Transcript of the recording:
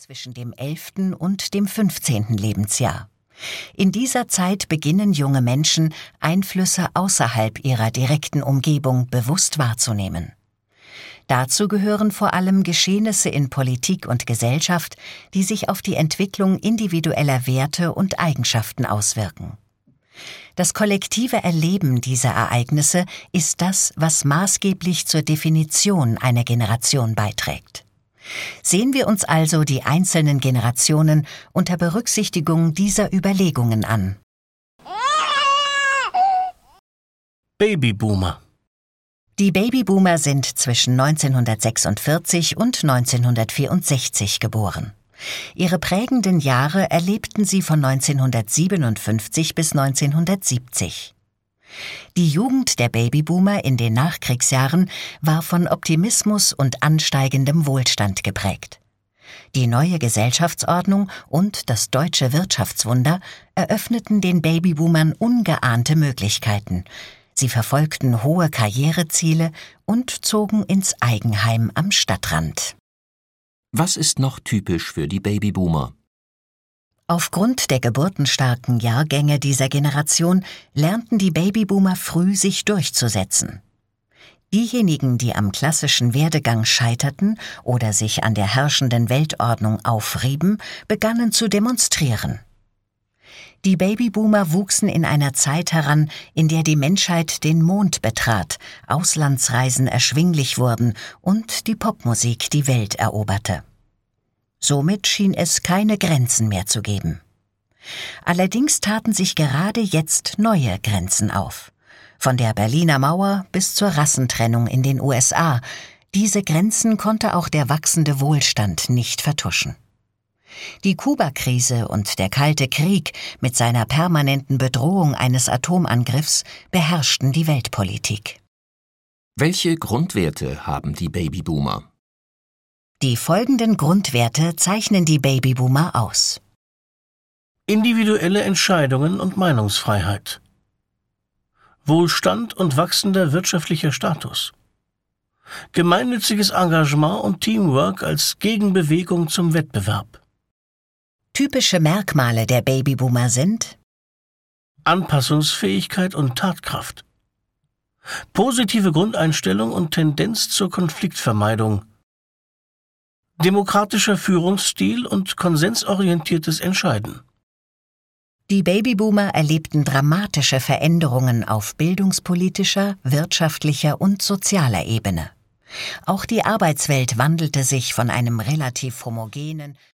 zwischen dem 11. und dem 15. Lebensjahr. In dieser Zeit beginnen junge Menschen, Einflüsse außerhalb ihrer direkten Umgebung bewusst wahrzunehmen. Dazu gehören vor allem Geschehnisse in Politik und Gesellschaft, die sich auf die Entwicklung individueller Werte und Eigenschaften auswirken. Das kollektive Erleben dieser Ereignisse ist das, was maßgeblich zur Definition einer Generation beiträgt. Sehen wir uns also die einzelnen Generationen unter Berücksichtigung dieser Überlegungen an. Babyboomer. Die Babyboomer sind zwischen 1946 und 1964 geboren. Ihre prägenden Jahre erlebten sie von 1957 bis 1970. Die Jugend der Babyboomer in den Nachkriegsjahren war von Optimismus und ansteigendem Wohlstand geprägt. Die neue Gesellschaftsordnung und das deutsche Wirtschaftswunder eröffneten den Babyboomern ungeahnte Möglichkeiten. Sie verfolgten hohe Karriereziele und zogen ins Eigenheim am Stadtrand. Was ist noch typisch für die Babyboomer? Aufgrund der geburtenstarken Jahrgänge dieser Generation lernten die Babyboomer früh, sich durchzusetzen. Diejenigen, die am klassischen Werdegang scheiterten oder sich an der herrschenden Weltordnung aufrieben, begannen zu demonstrieren. Die Babyboomer wuchsen in einer Zeit heran, in der die Menschheit den Mond betrat, Auslandsreisen erschwinglich wurden und die Popmusik die Welt eroberte. Somit schien es keine Grenzen mehr zu geben. Allerdings taten sich gerade jetzt neue Grenzen auf. Von der Berliner Mauer bis zur Rassentrennung in den USA. Diese Grenzen konnte auch der wachsende Wohlstand nicht vertuschen. Die Kuba-Krise und der Kalte Krieg mit seiner permanenten Bedrohung eines Atomangriffs beherrschten die Weltpolitik. Welche Grundwerte haben die Babyboomer? Die folgenden Grundwerte zeichnen die Babyboomer aus. Individuelle Entscheidungen und Meinungsfreiheit. Wohlstand und wachsender wirtschaftlicher Status. Gemeinnütziges Engagement und Teamwork als Gegenbewegung zum Wettbewerb. Typische Merkmale der Babyboomer sind Anpassungsfähigkeit und Tatkraft. Positive Grundeinstellung und Tendenz zur Konfliktvermeidung. Demokratischer Führungsstil und konsensorientiertes Entscheiden. Die Babyboomer erlebten dramatische Veränderungen auf bildungspolitischer, wirtschaftlicher und sozialer Ebene. Auch die Arbeitswelt wandelte sich von einem relativ homogenen